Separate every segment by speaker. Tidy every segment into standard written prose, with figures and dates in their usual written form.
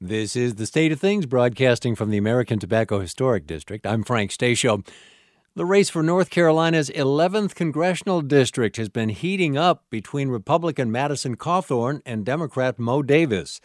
Speaker 1: This is The State of Things, broadcasting from the American Tobacco Historic District. I'm Frank Stasio. The race for North Carolina's 11th congressional district has been heating up between Republican Madison Cawthorn and Democrat Mo Davis.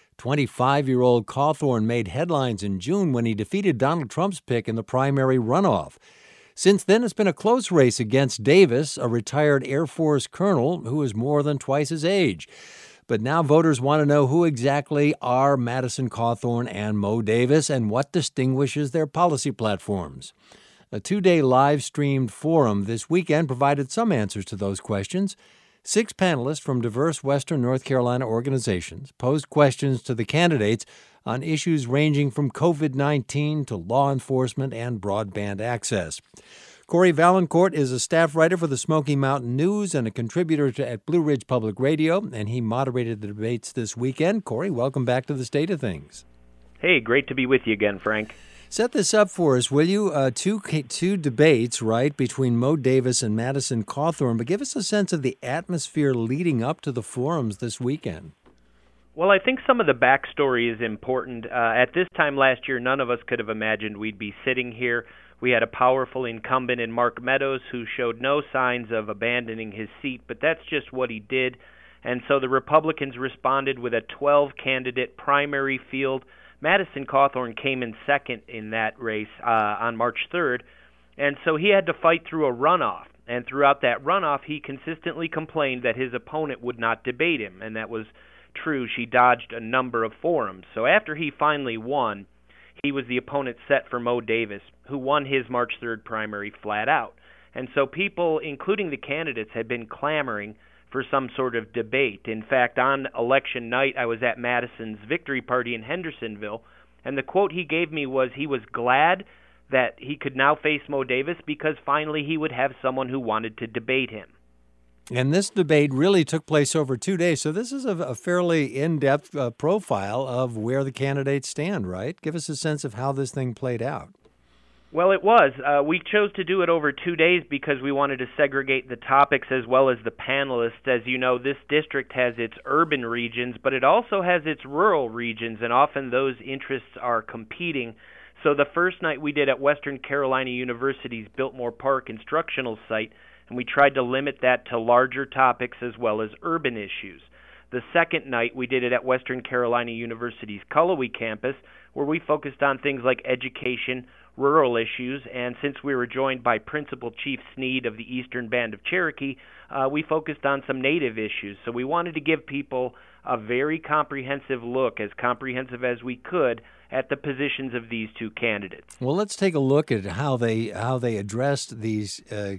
Speaker 1: 25-year-old Cawthorn made headlines in June when he defeated Donald Trump's pick in the primary runoff. Since then, it's been a close race against Davis, a retired Air Force colonel who is more than twice his age. But now voters want to know who exactly are Madison Cawthorn and Mo Davis and what distinguishes their policy platforms. A two-day live-streamed forum this weekend provided some answers to those questions. 6 panelists from diverse Western North Carolina organizations posed questions to the candidates on issues ranging from COVID-19 to law enforcement and broadband access. Corey Valancourt is a staff writer for the Smoky Mountain News and a contributor at Blue Ridge Public Radio, and he moderated the debates this weekend. Corey, welcome back to the State of Things.
Speaker 2: Hey, great to be with you again, Frank.
Speaker 1: Set this up for us, will you? Two debates, right, between Mo Davis and Madison Cawthorn, but give us a sense of the atmosphere leading up to the forums this weekend.
Speaker 2: Well, I think some of the backstory is important. At this time last year, none of us could have imagined we'd be sitting here. We had a powerful incumbent in Mark Meadows who showed no signs of abandoning his seat, but that's just what he did. And so the Republicans responded with a 12-candidate primary field. Madison Cawthorn came in second in that race on March 3rd, and so he had to fight through a runoff. And throughout that runoff, he consistently complained that his opponent would not debate him, and that was true. She dodged a number of forums. So after he finally won, he was the opponent set for Mo Davis, who won his March 3rd primary flat out. And so people, including the candidates, had been clamoring for some sort of debate. In fact, on election night, I was at Madison's victory party in Hendersonville, and the quote he gave me was he was glad that he could now face Mo Davis because finally he would have someone who wanted to debate him.
Speaker 1: And this debate really took place over 2 days, so this is a fairly in-depth profile of where the candidates stand, right? Give us a sense of how this thing played out.
Speaker 2: Well, it was. We chose to do it over 2 days because we wanted to segregate the topics as well as the panelists. As you know, this district has its urban regions, but it also has its rural regions, and often those interests are competing. So the first night we did at Western Carolina University's Biltmore Park instructional site, and we tried to limit that to larger topics as well as urban issues. The second night, we did it at Western Carolina University's Cullowhee campus, where we focused on things like education, rural issues, and since we were joined by Principal Chief Sneed of the Eastern Band of Cherokee, we focused on some Native issues. So we wanted to give people a very comprehensive look, as comprehensive as we could, at the positions of these two candidates.
Speaker 1: Well, let's take a look at how they addressed these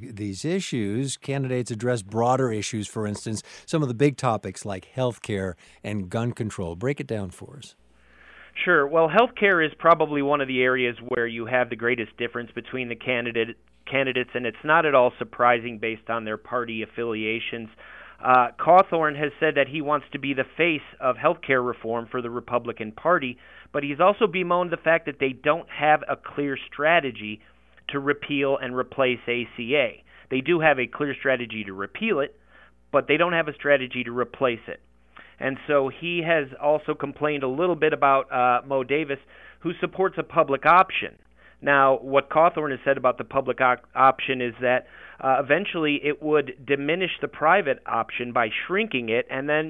Speaker 1: issues. Candidates addressed broader issues, for instance, some of the big topics like health care and gun control. Break it down for us.
Speaker 2: Sure. Well, healthcare is probably one of the areas where you have the greatest difference between the candidates, and it's not at all surprising based on their party affiliations. Cawthorn has said that he wants to be the face of healthcare reform for the Republican Party, but he's also bemoaned the fact that they don't have a clear strategy to repeal and replace ACA. They do have a clear strategy to repeal it, but they don't have a strategy to replace it. And so he has also complained a little bit about Mo Davis, who supports a public option. Now, what Cawthorn has said about the public option is that eventually it would diminish the private option by shrinking it, and then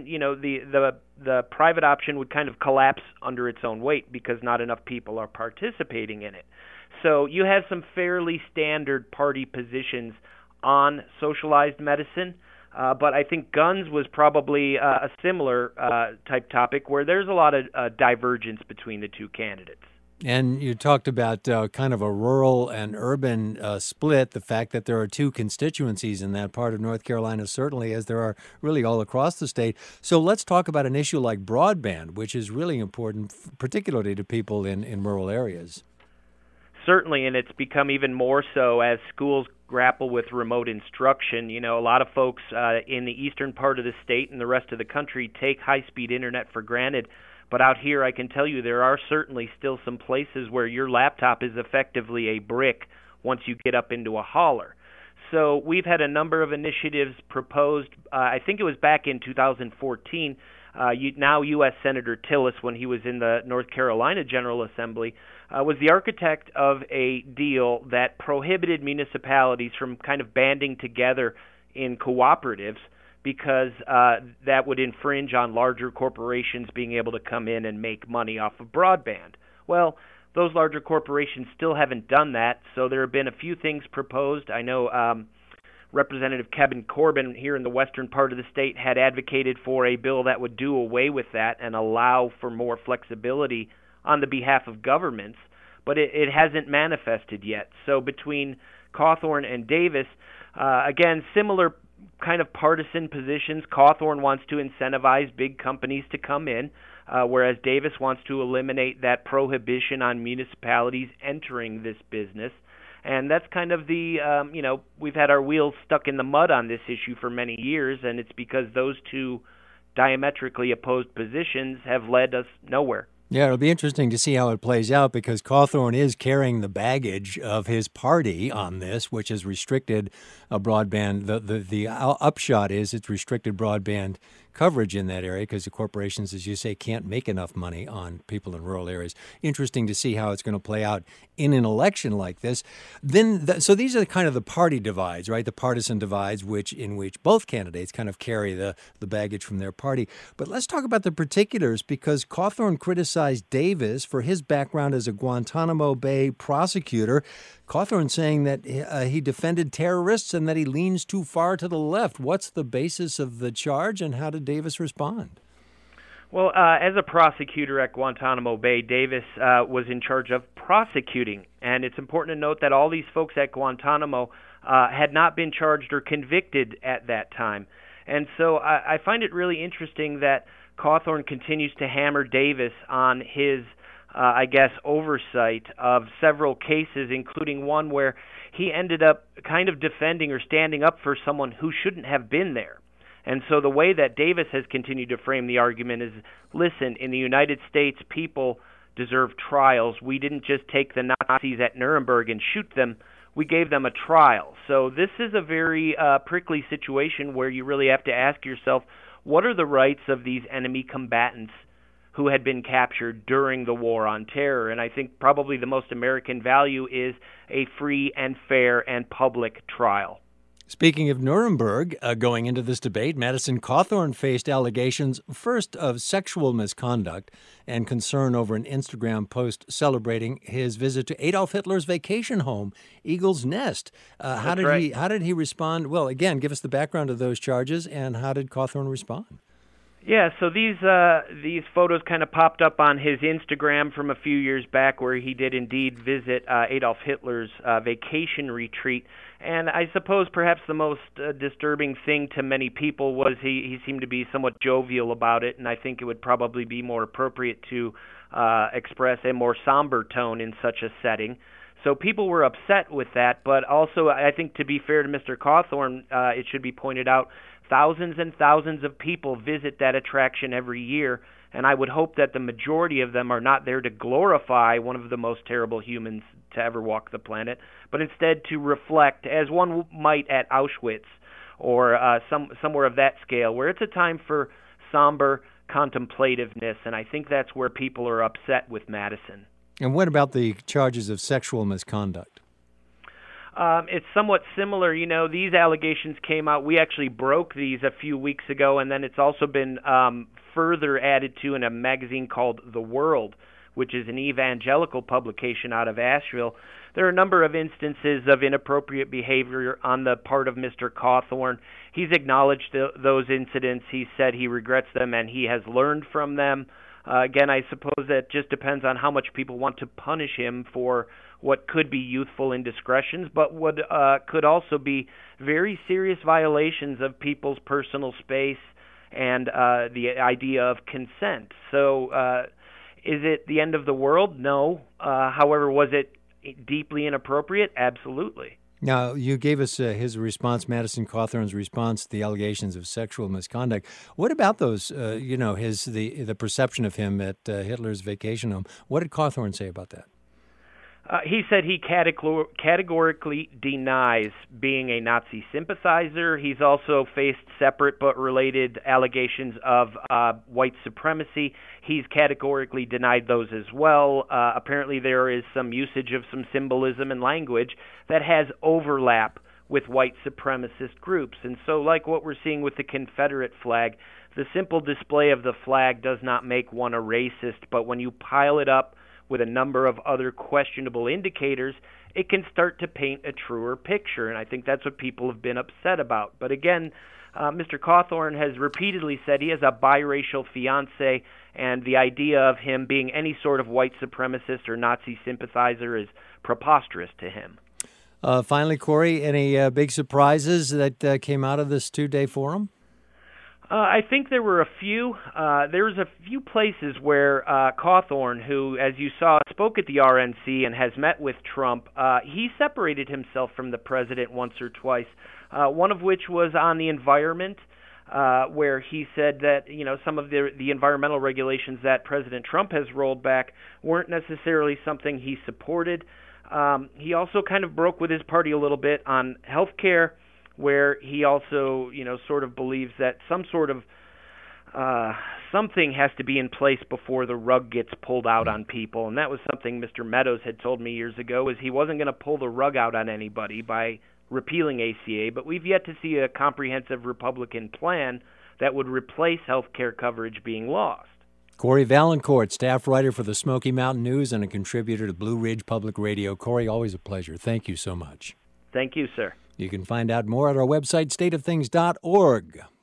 Speaker 2: the private option would kind of collapse under its own weight because not enough people are participating in it. So you have some fairly standard party positions on socialized medicine. But I think guns was probably a similar type topic where there's a lot of divergence between the two candidates.
Speaker 1: And you talked about kind of a rural and urban split, the fact that there are two constituencies in that part of North Carolina, certainly, as there are really all across the state. So let's talk about an issue like broadband, which is really important, particularly to people in rural areas.
Speaker 2: Certainly, and it's become even more so as schools grapple with remote instruction. You know, a lot of folks in the eastern part of the state and the rest of the country take high-speed internet for granted. But out here, I can tell you there are certainly still some places where your laptop is effectively a brick once you get up into a holler. So we've had a number of initiatives proposed. I think it was back in 2014 Now U.S. Senator Tillis, when he was in the North Carolina General Assembly, was the architect of a deal that prohibited municipalities from kind of banding together in cooperatives because that would infringe on larger corporations being able to come in and make money off of broadband. Well, those larger corporations still haven't done that, so there have been a few things proposed. I know Representative Kevin Corbin here in the western part of the state had advocated for a bill that would do away with that and allow for more flexibility on the behalf of governments, but it hasn't manifested yet. So between Cawthorn and Davis, again, similar kind of partisan positions. Cawthorn wants to incentivize big companies to come in, whereas Davis wants to eliminate that prohibition on municipalities entering this business. And that's kind of the, we've had our wheels stuck in the mud on this issue for many years, and it's because those two diametrically opposed positions have led us nowhere.
Speaker 1: Yeah, it'll be interesting to see how it plays out because Cawthorn is carrying the baggage of his party on this, which has restricted broadband. The upshot is it's restricted broadband coverage in that area because the corporations, as you say, can't make enough money on people in rural areas. Interesting to see how it's going to play out in an election like this. So these are kind of the party divides, right? The partisan divides, in which both candidates kind of carry the baggage from their party. But let's talk about the particulars because Cawthorn criticized Davis for his background as a Guantanamo Bay prosecutor. Cawthorn saying that he defended terrorists and that he leans too far to the left. What's the basis of the charge, and how did Davis respond?
Speaker 2: Well, as a prosecutor at Guantanamo Bay, Davis was in charge of prosecuting. And it's important to note that all these folks at Guantanamo had not been charged or convicted at that time. And so I find it really interesting that Cawthorn continues to hammer Davis on his oversight of several cases, including one where he ended up kind of defending or standing up for someone who shouldn't have been there. And so the way that Davis has continued to frame the argument is, listen, in the United States, people deserve trials. We didn't just take the Nazis at Nuremberg and shoot them. We gave them a trial. So this is a very prickly situation where you really have to ask yourself, what are the rights of these enemy combatants who had been captured during the War on Terror? And I think probably the most American value is a free and fair and public trial.
Speaker 1: Speaking of Nuremberg, going into this debate, Madison Cawthorn faced allegations, first of sexual misconduct and concern over an Instagram post celebrating his visit to Adolf Hitler's vacation home, Eagle's Nest. How did he respond? Well, again, give us the background of those charges, and how did Cawthorn respond?
Speaker 2: Yeah, so these photos kind of popped up on his Instagram from a few years back where he did indeed visit Adolf Hitler's vacation retreat. And I suppose perhaps the most disturbing thing to many people was he seemed to be somewhat jovial about it, and I think it would probably be more appropriate to express a more somber tone in such a setting. So people were upset with that, but also I think to be fair to Mr. Cawthorn, it should be pointed out, thousands and thousands of people visit that attraction every year, and I would hope that the majority of them are not there to glorify one of the most terrible humans to ever walk the planet, but instead to reflect, as one might at Auschwitz or somewhere of that scale, where it's a time for somber contemplativeness, and I think that's where people are upset with Madison.
Speaker 1: And what about the charges of sexual misconduct?
Speaker 2: It's somewhat similar. You know, these allegations came out. We actually broke these a few weeks ago, and then it's also been further added to in a magazine called The World, which is an evangelical publication out of Asheville. There are a number of instances of inappropriate behavior on the part of Mr. Cawthorn. He's acknowledged those incidents. He said he regrets them, and he has learned from them. Again, I suppose that just depends on how much people want to punish him for what could be youthful indiscretions, but what could also be very serious violations of people's personal space and the idea of consent. So is it the end of the world? No. However, was it deeply inappropriate? Absolutely.
Speaker 1: Now, you gave us his response, Madison Cawthorn's response to the allegations of sexual misconduct. What about those, the perception of him at Hitler's vacation home? What did Cawthorn say about that?
Speaker 2: He said he categorically denies being a Nazi sympathizer. He's also faced separate but related allegations of white supremacy. He's categorically denied those as well. Apparently there is some usage of some symbolism and language that has overlap with white supremacist groups. And so, like what we're seeing with the Confederate flag, the simple display of the flag does not make one a racist, but when you pile it up with a number of other questionable indicators, it can start to paint a truer picture, and I think that's what people have been upset about. But again, Mr. Cawthorn has repeatedly said he has a biracial fiancé, and the idea of him being any sort of white supremacist or Nazi sympathizer is preposterous to him.
Speaker 1: Finally, Corey, any big surprises that came out of this two-day forum?
Speaker 2: I think there were a few. There's a few places where Cawthorn, who, as you saw, spoke at the RNC and has met with Trump, he separated himself from the president once or twice, one of which was on the environment, where he said that some of the environmental regulations that President Trump has rolled back weren't necessarily something he supported. He also kind of broke with his party a little bit on health care, where he also, sort of believes that some sort of something has to be in place before the rug gets pulled out on people. And that was something Mr. Meadows had told me years ago, is he wasn't going to pull the rug out on anybody by repealing ACA, but we've yet to see a comprehensive Republican plan that would replace health care coverage being lost.
Speaker 1: Corey Valancourt, staff writer for the Smoky Mountain News and a contributor to Blue Ridge Public Radio. Corey, always a pleasure. Thank you so much.
Speaker 2: Thank you, sir.
Speaker 1: You can find out more at our website, stateofthings.org.